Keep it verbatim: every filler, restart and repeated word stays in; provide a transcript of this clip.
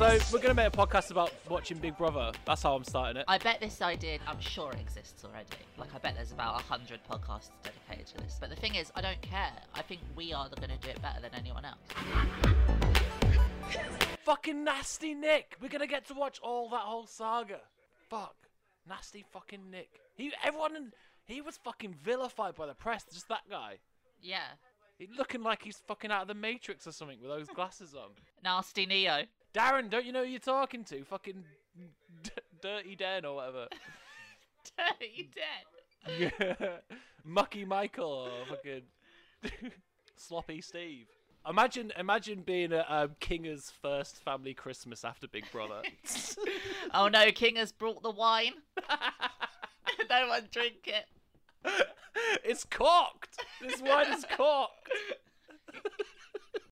So we're gonna make a podcast about watching Big Brother. That's how I'm starting it. I bet this idea, I'm sure it exists already. Like, I bet there's about a hundred podcasts dedicated to this. But the thing is, I don't care. I think we are going to do it better than anyone else. Fucking nasty Nick. We're gonna get to watch all that whole saga. Fuck, nasty fucking Nick. He, everyone, he was fucking vilified by the press. Just that guy. Yeah. He's looking like he's fucking out of the Matrix or something with those glasses on. Nasty Neo. Darren, don't you know who you're talking to? Fucking D- Dirty Den or whatever. Dirty Den. Yeah. Mucky Michael or fucking Sloppy Steve. Imagine, imagine being a um, Kinger's first family Christmas after Big Brother. Oh no, King has brought the wine. No one drink it. It's corked. This wine is corked.